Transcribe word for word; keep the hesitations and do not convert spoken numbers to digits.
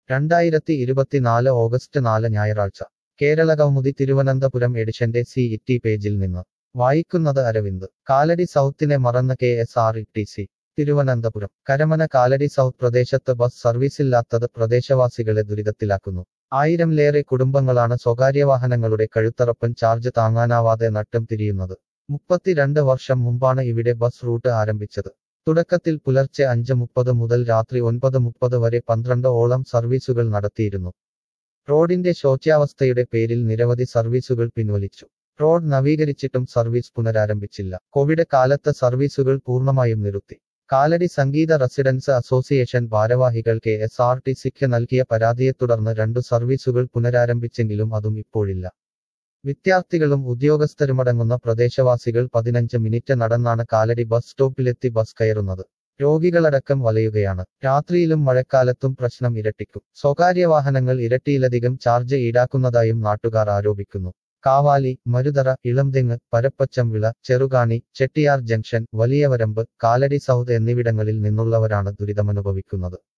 രണ്ടായിരത്തി ഇരുപത്തിനാല് ഓഗസ്റ്റ് നാല് ഞായറാഴ്ച കേരള കൗമുദി തിരുവനന്തപുരം എഡിഷന്റെ സി ഇറ്റി പേജിൽ നിന്ന് വായിക്കുന്നത് അരവിന്ദ്. കാലടി സൗത്തിനെ മറന്ന് K S R T C Thiruvananthapuram. Karamana Kaladi South പ്രദേശത്ത് ബസ് സർവീസില്ലാത്തത് പ്രദേശവാസികളെ ദുരിതത്തിലാക്കുന്നു. ആയിരംലേറെ കുടുംബങ്ങളാണ് സ്വകാര്യവാഹനങ്ങളുടെ കഴുത്തറപ്പൻ ചാർജ് താങ്ങാനാവാതെ നട്ടം തിരിയുന്നത്. മുപ്പത്തിരണ്ട് വർഷം മുമ്പാണ് ഇവിടെ ബസ് റൂട്ട് ആരംഭിച്ചത്. തുടക്കത്തിൽ പുലർച്ചെ അഞ്ച് മുപ്പത് മുതൽ രാത്രി ഒൻപത് മുപ്പത് വരെ പന്ത്രണ്ട് ഓളം സർവീസുകൾ നടത്തിയിരുന്നു. റോഡിന്റെ ശോച്യാവസ്ഥയുടെ പേരിൽ നിരവധി സർവീസുകൾ പിൻവലിച്ചു. റോഡ് നവീകരിച്ചിട്ടും സർവീസ് പുനരാരംഭിച്ചില്ല. കോവിഡ് കാലത്ത് സർവീസുകൾ പൂർണ്ണമായും നിർത്തി. കാലടി സംഗീത റെസിഡൻസ് അസോസിയേഷൻ ഭാരവാഹികൾ കെ എസ് ആർ ടി സിക്ക് നൽകിയ പരാതിയെ തുടർന്ന് രണ്ടു സർവീസുകൾ പുനരാരംഭിച്ചെങ്കിലും അതും ഇപ്പോഴില്ല. വിദ്യാർത്ഥികളും ഉദ്യോഗസ്ഥരുമടങ്ങുന്ന പ്രദേശവാസികൾ പതിനഞ്ച് മിനിറ്റ് നടന്നാണ് കാലടി ബസ് സ്റ്റോപ്പിലെത്തി ബസ് കയറുന്നത്. രോഗികളടക്കം വലയുകയാണ്. രാത്രിയിലും മഴക്കാലത്തും പ്രശ്നം ഇരട്ടിക്കും. സ്വകാര്യ വാഹനങ്ങൾ ഇരട്ടിയിലധികം ചാർജ് ഈടാക്കുന്നതായും നാട്ടുകാർ ആരോപിക്കുന്നു. കാവാലി, മരുതറ, ഇളംതെങ്ങ്, പരപ്പച്ചംവിള, ചെറുകാണി, ചെട്ടിയാർ ജംഗ്ഷൻ, വലിയവരമ്പ്, കാലടി സൗത്ത് എന്നിവിടങ്ങളിൽ നിന്നുള്ളവരാണ് ദുരിതമനുഭവിക്കുന്നത്.